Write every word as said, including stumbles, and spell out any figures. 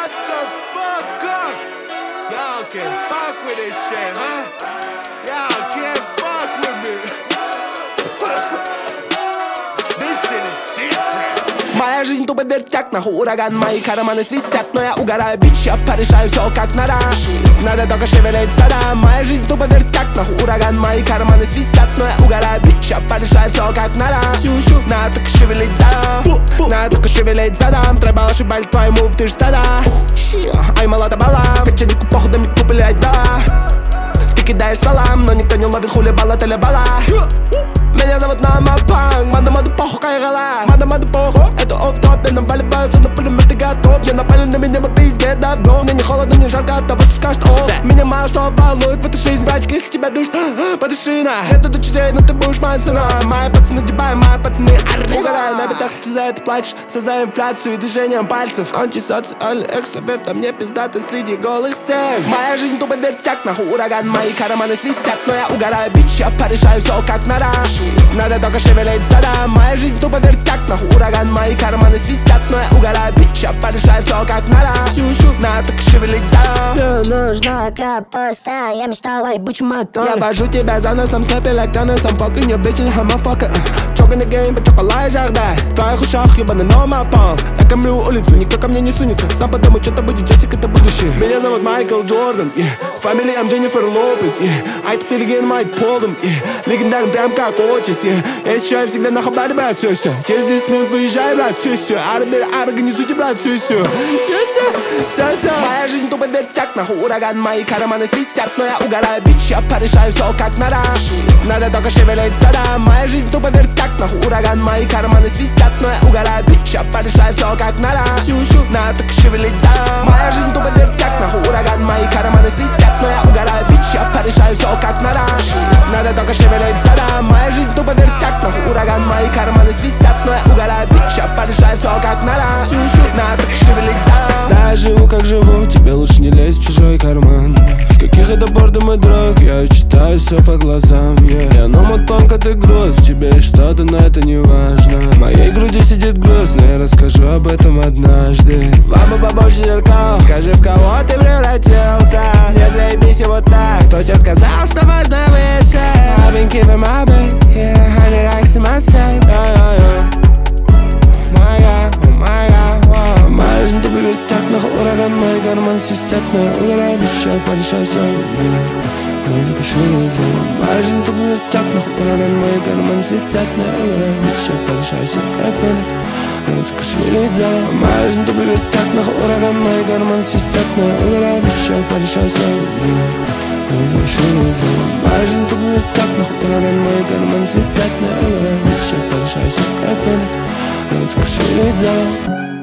Shut the fuck up! Y'all can fuck with this shit, huh? Y'all can't fuck with me. This shit is different. Моя жизнь тупо вертяк, нахуй ураган. Мои карманы свистят, но я угораю, бич. Я порешаю все как надо. Надо только шевелиться, да. Моя жизнь тупо вертяк, нахуй ураган. Мои карманы свистят, но я угораю, бич. Я порешаю все как надо. Надо только шевелить задом. Надо только шевелить задом. Треба ошибать твой мув, ты ж стада. Ай, молода балам. Качанику походами купляй дала. Ты кидаешь салам, но никто не ловит хули бала, теля бала. Меня зовут Намапанг, мада-мада похуй кайгала. Мада-мада похуй, это офф-топ. Я наваливаю, что на пулемет ты готов. Я напали на меня по пизде давно. Мне не холодно, не жарко от того, что скажет офф. Меня мало что волнует в этой жизни, братик, если тебя душит, подыши на. Это дочерей, но ты будешь моим сыном. Мои пацаны дебай, мои пацаны угораю на битах, ты за это плачешь. Создай инфляцию движением пальцев. Антисоциальный экстраверт, а мне пиздато среди голых стен. Моя жизнь тупо вертяк, нахуй ураган. Мои карманы свистят, но я угораю, бич. Я порешаю все как надо. Надо только шевелить задом. Моя жизнь тупо вертяк, нахуй ураган. Мои карманы свистят, но я угораю, бич. Я порешаю все как надо. Надо только шевелить задом. Мне нужна капуста, я мечтала и бычий мотор. Я вожу тебя за носом, снэпи like Donna-сон. Fucking your bitch and her motherfucker. Choking the game, это полай жажда. В твоих ушах ебаный номапал. Я кормлю улицу, никто ко мне не сунется. Сам подумай, что-то будет, часик, это будущее. Меня зовут Майкл Джордан, yeah. Family, I'm Jennifer Lopez, yeah. I теперь легенда, Майк Полден, yeah. Легендарен прям как Отис, yeah. Я исчезаю всегда на хабаре, брат, все, все. Через десять минут выезжай, брат, все, все. Арбер, организуйте, брат, все, все. Все, все, все, все. Моя жизнь тупо вертяк, нахуй ураган. Мои карманы свистят, но я угораю, бич. Я порешаю все как надо. Надо только шевелить задом. Моя жизнь тупо вертяк, нахуй ураган. Мои карманы свистят, но я угораю, бич. Я порешаю все как надо. Надо только шевелить задом. Моя жизнь тупо вертяк, нахуй ураган. Мои карманы свистят, но я угораю, бич. Я порешаю все как надо. Надо только шевелить задом. Моя жизнь тупо вертяк, нахуй ураган. Мои карманы свистят, но я угораю, бич. Я порешаю все как надо. Надо только шевелить задом. Да, я живу как живу, тебе лучше не лезть в чужой карман. С каких это пор ты мой друг, я читаю все по глазам, yeah. Я номад тонко, ты груз, в тебе есть что-то, но это не важно. В моей груди сидит груз, но я расскажу об этом однажды. Лампа побольше зеркал, скажи, в кого ты превратился. Не заебись и вот так, кто тебе сказал, что важно выше. I've been keeping my back, yeah, hundred racks in my safe, yeah, yeah, yeah. My God, oh my God, wow. Моя жизнь тупо вертяк, нахуй ураган. Мои карманы свистят, но я угораю, бич. Я порешаю все, надо только шевелить задом. Моя жизнь тупо вертяк, нахуй ураган. Мои карманы свистят, но я угораю, бич. Я порешаю все, как надо. Надо только шевелить задом. Моя жизнь тупо вертяк, нахуй ураган. Мои карманы свистят, но я угораю, бич. Я порешаю все, надо только шевелить задом. Моя жизнь тупо вертяк, нахуй ураган. Мои карманы свистят, но я угораю, бич. Я порешаю все, как надо. Надо только шевелить задом.